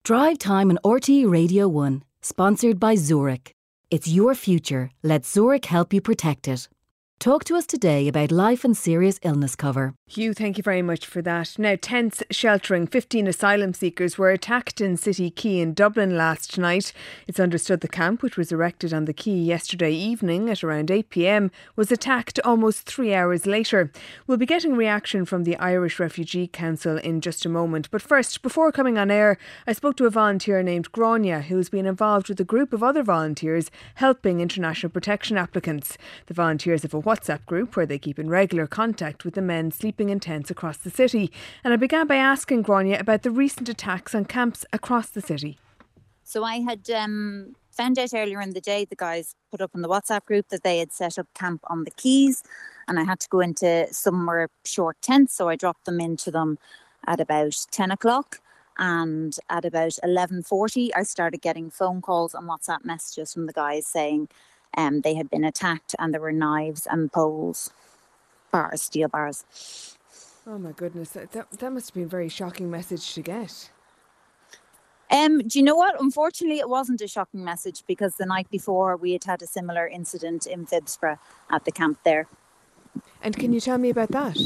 Drive Time on RTE Radio 1, sponsored by Zurich. It's your future. Let Zurich help you protect it. Talk to us today about life and serious illness cover. Hugh, thank you very much for that. Now, tents sheltering 15 asylum seekers were attacked in City Quay in Dublin last night. It's understood the camp, which was erected on the quay yesterday evening at around 8 p.m, was attacked almost 3 hours later. We'll be getting reaction from the Irish Refugee Council in just a moment. But first, before coming on air, I spoke to a volunteer named Grania, who's been involved with a group of other volunteers helping international protection applicants. The volunteers have a WhatsApp group where they keep in regular contact with the men sleeping in tents across the city. And I began by asking Grania about the recent attacks on camps across the city. So I had found out earlier in the day, the guys put up in the WhatsApp group that they had set up camp on the quays, and I had to go into somewhere short tents, so I dropped them into them at about 10 o'clock. And at about 11:40, I started getting phone calls and WhatsApp messages from the guys saying they had been attacked and there were knives and poles, bars, steel bars. Oh my goodness, that must have been a very shocking message to get. Do you know what? Unfortunately, it wasn't a shocking message because the night before we had had a similar incident in Phibsborough at the camp there. And can you tell me about that?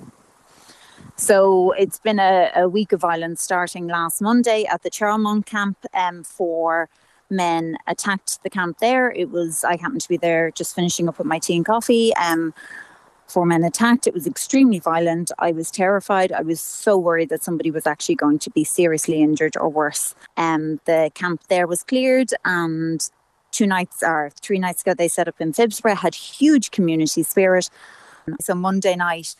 So it's been a week of violence starting last Monday at the Charlemont camp. Four men attacked the camp there. I happened to be there just finishing up with my tea and coffee. 4 men attacked. It was extremely violent. I was terrified. I was so worried that somebody was actually going to be seriously injured or worse. The camp there was cleared, and 3 nights ago they set up in Phibsborough, had huge community spirit. So Monday night,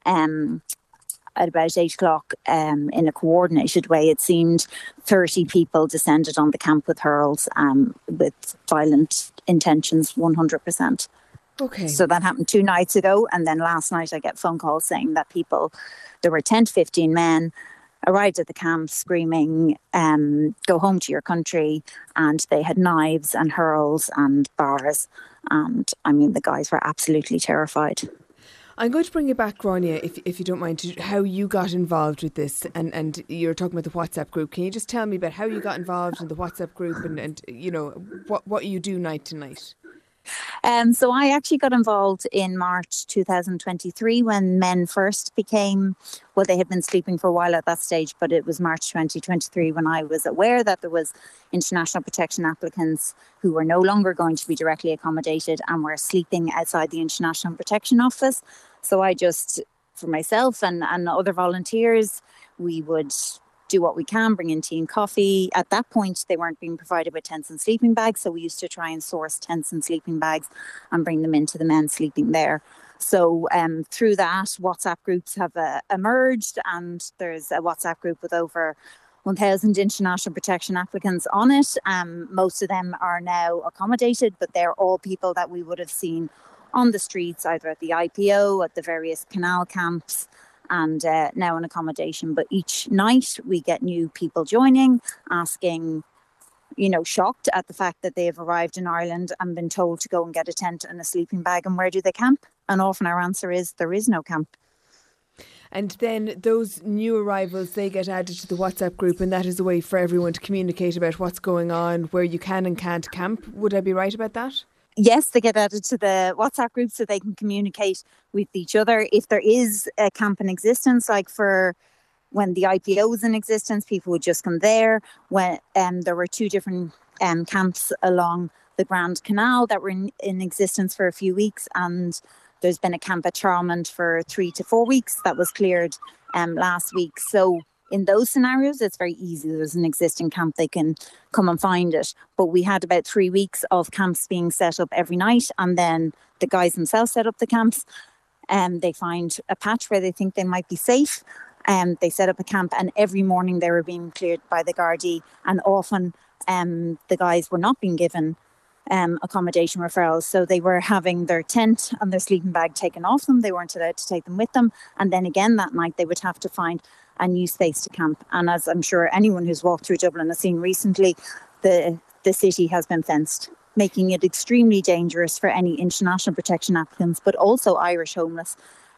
at about 8 o'clock, in a coordinated way, it seemed 30 people descended on the camp with hurls, with violent intentions, 100%. Okay. So that happened 2 nights ago. And then last night I get phone calls saying that there were 10 to 15 men arrived at the camp screaming, go home to your country. And they had knives and hurls and bars. And I mean, the guys were absolutely terrified. I'm going to bring you back, Grania, if you don't mind, to how you got involved with this. And you're talking about the WhatsApp group. Can you just tell me about how you got involved in the WhatsApp group and you know, what you do night to night? So I actually got involved in March 2023 when Men First became, well, they had been sleeping for a while at that stage, but it was March 2023 when I was aware that there was international protection applicants who were no longer going to be directly accommodated and were sleeping outside the International Protection Office. So I just, for myself and other volunteers, we would do what we can, bring in tea and coffee. At that point, they weren't being provided with tents and sleeping bags, so we used to try and source tents and sleeping bags and bring them into the men sleeping there. So through that, WhatsApp groups have emerged, and there's a WhatsApp group with over 1,000 international protection applicants on it. Most of them are now accommodated, but they're all people that we would have seen on the streets, either at the IPO, at the various canal camps, and now in accommodation. But each night we get new people joining, asking, you know, shocked at the fact that they have arrived in Ireland and been told to go and get a tent and a sleeping bag, and where do they camp? And often our answer is there is no camp. And then those new arrivals, they get added to the WhatsApp group, and that is a way for everyone to communicate about what's going on, where you can and can't camp. Would I be right about that? Yes, they get added to the WhatsApp group so they can communicate with each other. If there is a camp in existence, like for when the IPO was in existence, people would just come there. When there were 2 different camps along the Grand Canal that were in existence for a few weeks, and there's been a camp at Charlemont for 3 to 4 weeks that was cleared last week. So in those scenarios, it's very easy. There's an existing camp, they can come and find it. But we had about 3 weeks of camps being set up every night, and then the guys themselves set up the camps. They find a patch where they think they might be safe. They set up a camp, and every morning they were being cleared by the Gardaí. And often the guys were not being given accommodation referrals. So they were having their tent and their sleeping bag taken off them. They weren't allowed to take them with them. And then again that night they would have to find a new space to camp. And as I'm sure anyone who's walked through Dublin has seen recently, the city has been fenced, making it extremely dangerous for any international protection applicants, but also Irish homeless,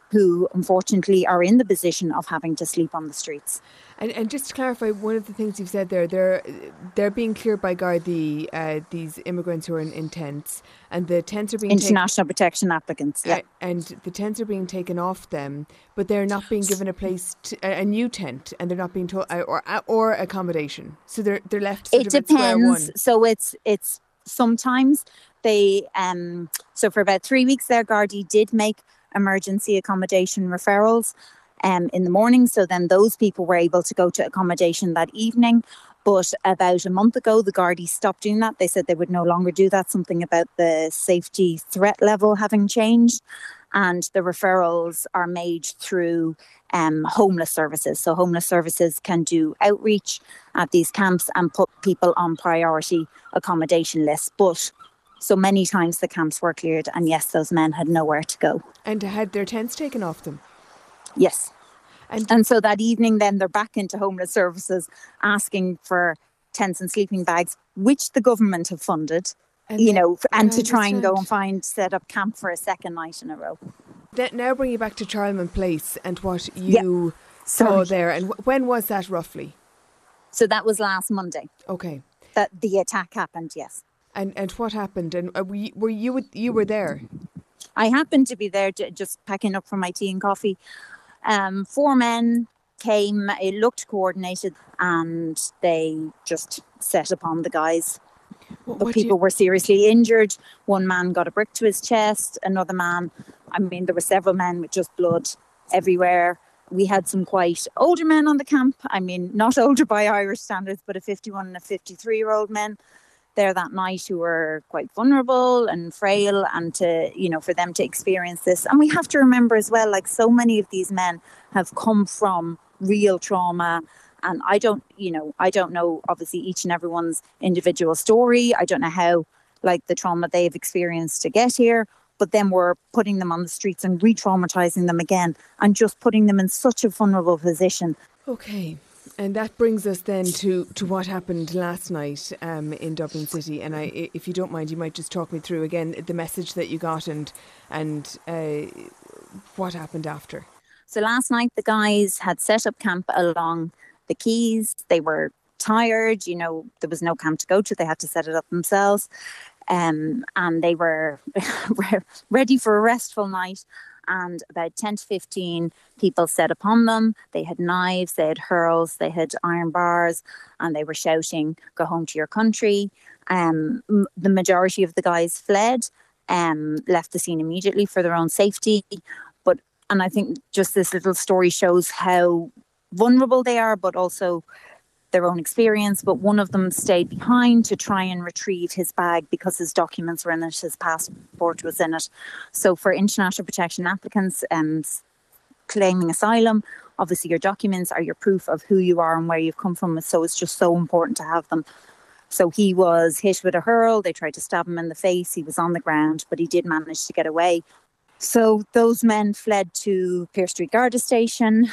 who unfortunately are in the position of having to sleep on the streets. And just to clarify, one of the things you've said there, they're being cleared by Gardaí, these immigrants who are in tents, and the tents are being international protection applicants, yeah. And the tents are being taken off them, but they're not being given a new tent, and they're not being told or accommodation. So they're left. It depends. So it's sometimes they so for about 3 weeks there, Gardaí did make emergency accommodation referrals in the morning, so then those people were able to go to accommodation that evening. But about a month ago, the Gardaí stopped doing that. They said they would no longer do that, something about the safety threat level having changed. And the referrals are made through homeless services. So homeless services can do outreach at these camps and put people on priority accommodation lists. But so many times the camps were cleared, and yes, those men had nowhere to go. And had their tents taken off them? Yes. And so that evening then they're back into homeless services asking for tents and sleeping bags, which the government have funded, and to try and go and set up camp for a second night in a row. Now bring you back to Charlemont Place and what you saw there. And when was that roughly? So that was last Monday. Okay. That the attack happened, yes. And what happened? And you were there? I happened to be there just packing up for my tea and coffee. 4 men came, it looked coordinated, and they just set upon the guys. But people were seriously injured. One man got a brick to his chest. Another man, there were several men with just blood everywhere. We had some quite older men on the camp. Not older by Irish standards, but a 51 and a 53-year-old men there that night who were quite vulnerable and frail, and for them to experience this. And we have to remember as well, like so many of these men have come from real trauma. And I don't know, obviously, each and everyone's individual story. I don't know how, the trauma they've experienced to get here. But then we're putting them on the streets and re-traumatizing them again and just putting them in such a vulnerable position. Okay. And that brings us then to what happened last night in Dublin City. And if you don't mind, you might just talk me through again the message that you got and what happened after. So last night the guys had set up camp along the quays. They were tired, there was no camp to go to. They had to set it up themselves. And they were ready for a restful night. And about 10 to 15 people set upon them. They had knives, they had hurls, they had iron bars, and they were shouting, "Go home to your country." The majority of the guys fled, left the scene immediately for their own safety. And I think just this little story shows how vulnerable they are, but also their own experience. But one of them stayed behind to try and retrieve his bag because his documents were in it, his passport was in it. So for international protection applicants claiming asylum, obviously your documents are your proof of who you are and where you've come from. So it's just so important to have them. So he was hit with a hurl. They tried to stab him in the face. He was on the ground, but he did manage to get away. So those men fled to Pearse Street Garda Station,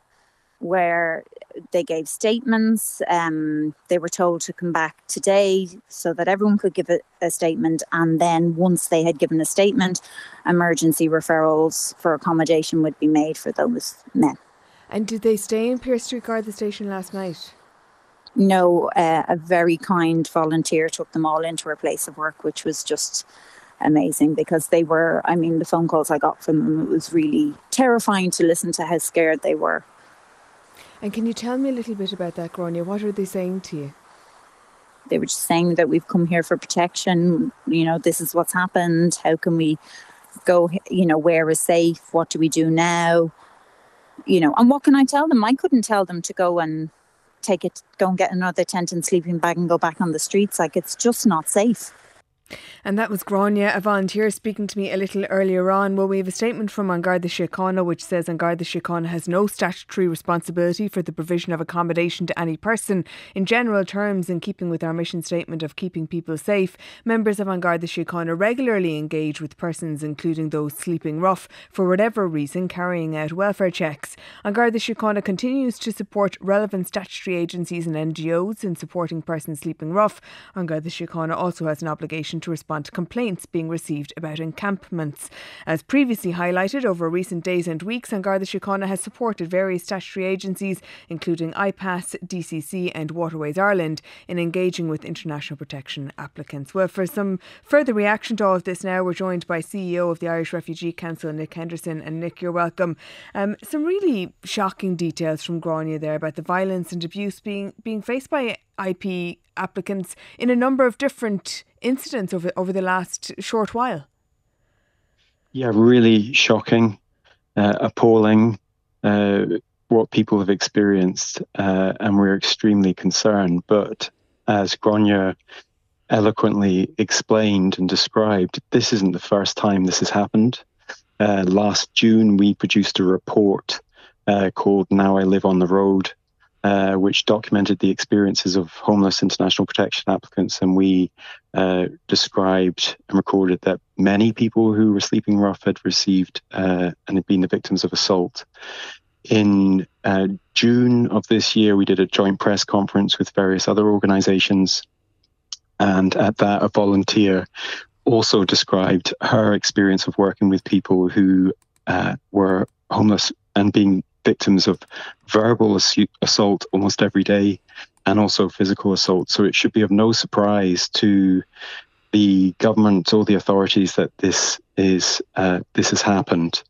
where they gave statements. They were told to come back today so that everyone could give a statement. And then once they had given a statement, emergency referrals for accommodation would be made for those men. And did they stay in Pearse Street Garda Station last night? No, a very kind volunteer took them all into her place of work, which was just amazing, because they were, the phone calls I got from them, it was really terrifying to listen to how scared they were. And can you tell me a little bit about that, Gráinne? What are they saying to you? They were just saying that we've come here for protection. This is what's happened. How can we go? Where is safe? What do we do now? And what can I tell them? I couldn't tell them to go and go and get another tent and sleeping bag and go back on the streets. It's just not safe. And that was Gráinne, a volunteer, speaking to me a little earlier on. Well, we have a statement from An Garda Síochána which says An Garda Síochána has no statutory responsibility for the provision of accommodation to any person. In general terms, in keeping with our mission statement of keeping people safe, members of An Garda Síochána regularly engage with persons, including those sleeping rough, for whatever reason, carrying out welfare checks. An Garda Síochána continues to support relevant statutory agencies and NGOs in supporting persons sleeping rough. An Garda Síochána also has an obligation position to respond to complaints being received about encampments. As previously highlighted, over recent days and weeks, An Garda Síochána has supported various statutory agencies, including IPAS, DCC and Waterways Ireland, in engaging with international protection applicants. Well, for some further reaction to all of this now, we're joined by CEO of the Irish Refugee Council, Nick Henderson. And Nick, you're welcome. Some really shocking details from Grania there about the violence and abuse being faced by IP applicants in a number of different incidents over the last short while. Yeah, really shocking, appalling, what people have experienced, and we're extremely concerned. But as Grania eloquently explained and described, this isn't the first time this has happened. Last June, we produced a report called Now I Live on the Road, which documented the experiences of homeless international protection applicants. And we described and recorded that many people who were sleeping rough had received and had been the victims of assault. In June of this year, we did a joint press conference with various other organisations. And at that, a volunteer also described her experience of working with people who were homeless and being victims of verbal assault almost every day, and also physical assault. So it should be of no surprise to the government or the authorities that this has happened.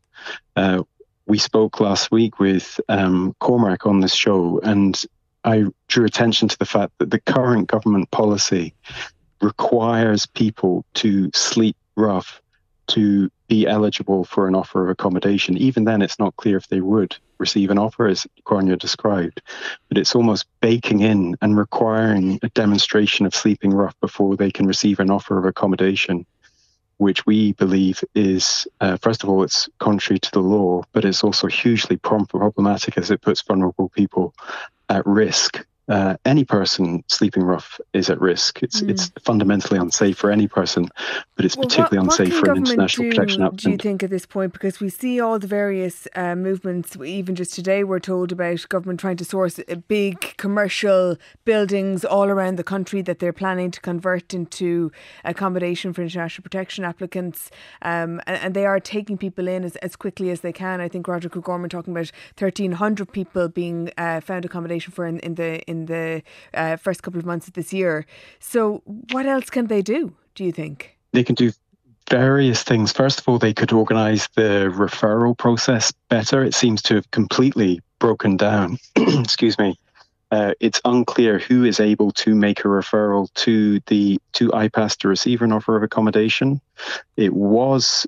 We spoke last week with Cormac on this show, and I drew attention to the fact that the current government policy requires people to sleep rough to be eligible for an offer of accommodation. Even then, it's not clear if they would receive an offer, as Grania described. But it's almost baking in and requiring a demonstration of sleeping rough before they can receive an offer of accommodation, which we believe is, first of all, it's contrary to the law, but it's also hugely problematic as it puts vulnerable people at risk. Any person sleeping rough is at risk. It's fundamentally unsafe for any person, but it's particularly unsafe for an international protection applicant. Do you think at this point, because we see all the various movements, even just today we're told about government trying to source big commercial buildings all around the country that they're planning to convert into accommodation for international protection applicants, and they are taking people in as quickly as they can. I think Roger O'Gorman talking about 1,300 people being found accommodation for in the first couple of months of this year. So what else can they do you think? They can do various things. First of all, they could organise the referral process better. It seems to have completely broken down. Excuse me. It's unclear who is able to make a referral to IPAS to receive an offer of accommodation. It was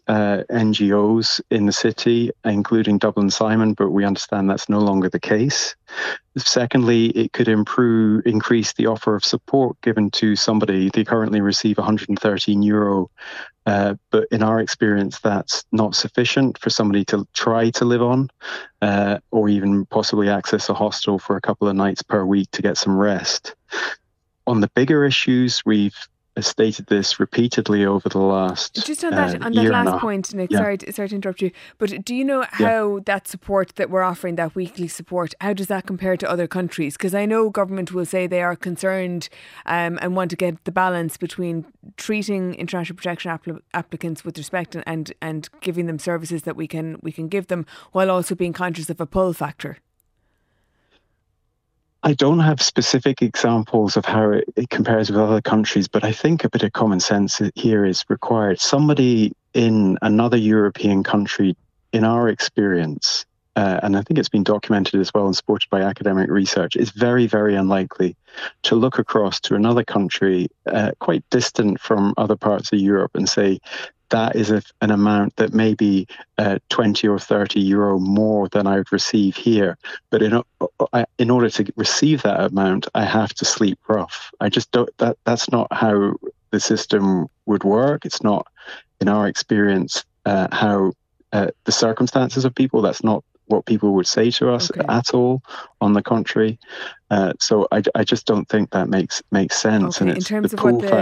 NGOs in the city, including Dublin Simon, but we understand that's no longer the case. Secondly, it could increase the offer of support given to somebody. They currently receive €113, but in our experience, that's not sufficient for somebody to try to live on, or even possibly access a hostel for a couple of nights per week to get some rest. On the bigger issues, we've stated this repeatedly over the last just on that last point, Nick. Sorry to interrupt you, but do you know how that support that we're offering, that weekly support, how does that compare to other countries? Because I know government will say they are concerned and want to get the balance between treating international protection applicants with respect and giving them services that we can give them, while also being conscious of a pull factor. I don't have specific examples of how it compares with other countries, but I think a bit of common sense here is required. Somebody in another European country, in our experience, and I think it's been documented as well and supported by academic research, is very, very unlikely to look across to another country quite distant from other parts of Europe and say, that is an amount that may be 20 or 30 euro more than I would receive here. But in order to receive that amount, I have to sleep rough. I just don't. That's not how the system would work. It's not, in our experience, how the circumstances of people. That's not what people would say to us at all. On the contrary, so I just don't think that makes sense. Okay. And it's the pull factor.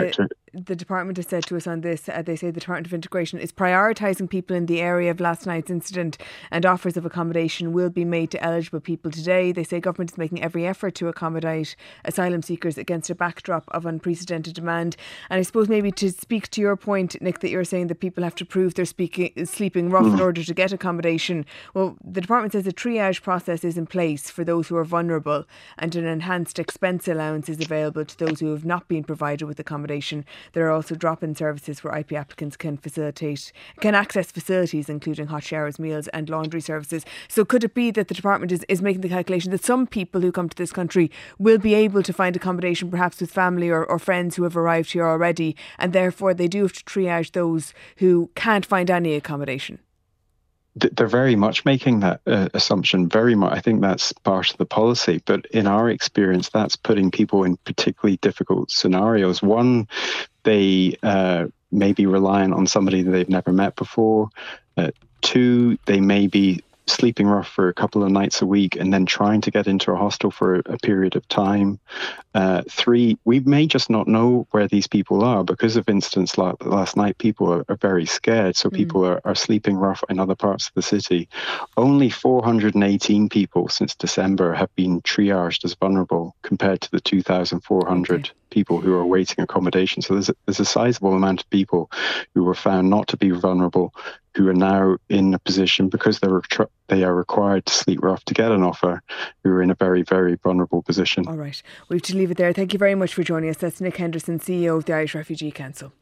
the department has said to us on this. They say the Department of Integration is prioritising people in the area of last night's incident, and offers of accommodation will be made to eligible people today. They say government is making every effort to accommodate asylum seekers against a backdrop of unprecedented demand. And I suppose maybe to speak to your point, Nick, that you're saying that people have to prove they're sleeping rough in order to get accommodation. Well, the department says a triage process is in place for those who are vulnerable, and an enhanced expense allowance is available to those who have not been provided with accommodation. There are also drop-in services where IP applicants can access facilities including hot showers, meals and laundry services. So could it be that the department is making the calculation that some people who come to this country will be able to find accommodation perhaps with family or friends who have arrived here already, and therefore they do have to triage those who can't find any accommodation? They're very much making that assumption. Very much. I think that's part of the policy. But in our experience, that's putting people in particularly difficult scenarios. One, they may be reliant on somebody that they've never met before. Two, they may be sleeping rough for a couple of nights a week and then trying to get into a hostel for a period of time. Three, we may just not know where these people are because of incidents like last night. People are very scared, so people are sleeping rough in other parts of the city. Only 418 people since December have been triaged as vulnerable compared to the 2,400 people who are awaiting accommodation. So there's a sizable amount of people who were found not to be vulnerable, who are now in a position, because they are required to sleep rough to get an offer, who are in a very, very vulnerable position. All right. We have to leave it there. Thank you very much for joining us. That's Nick Henderson, CEO of the Irish Refugee Council.